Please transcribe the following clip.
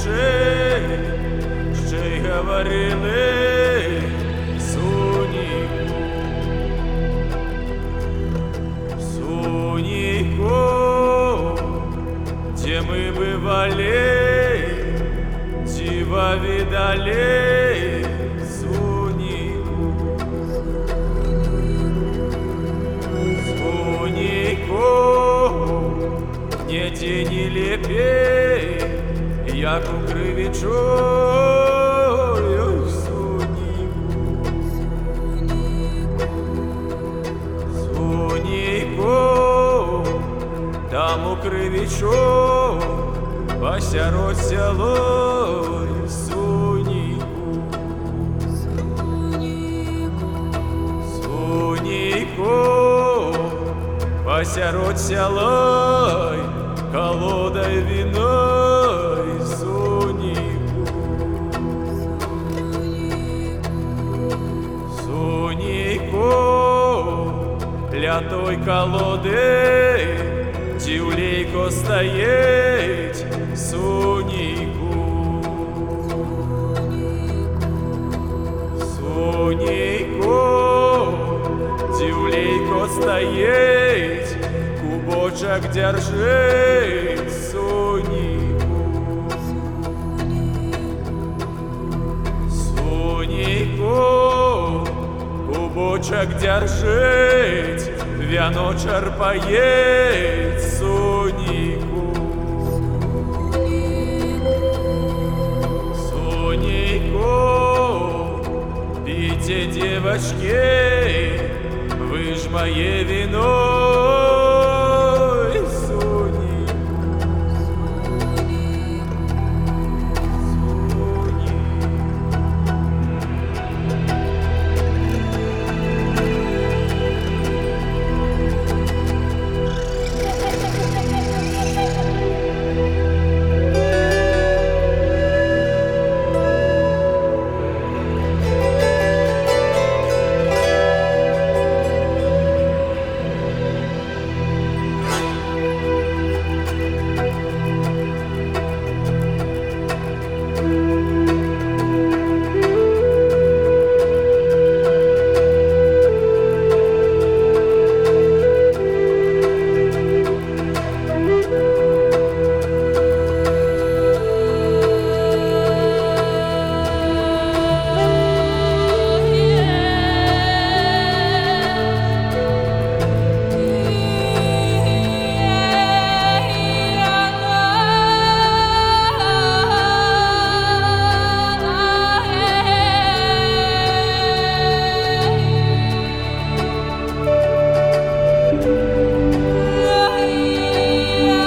речей, ще й говорили Суніку. Суніку, где мы бывали, диво видали, Суніку. Суніку, не тени лепей, як у кривичою, Суніку. Суніку, там у кривичою, посеред селой, Суніку. Суніку, посеред селой, колодой виной, Суніку. Суніку, ля той колоди дівлейко стоїть, Суніку. Суніку, дівлейко стоїть, кубочок держить, Суніку. Суніку, кубочок держить, вяно черпает, Суніку. Суніку, пейте, девочки,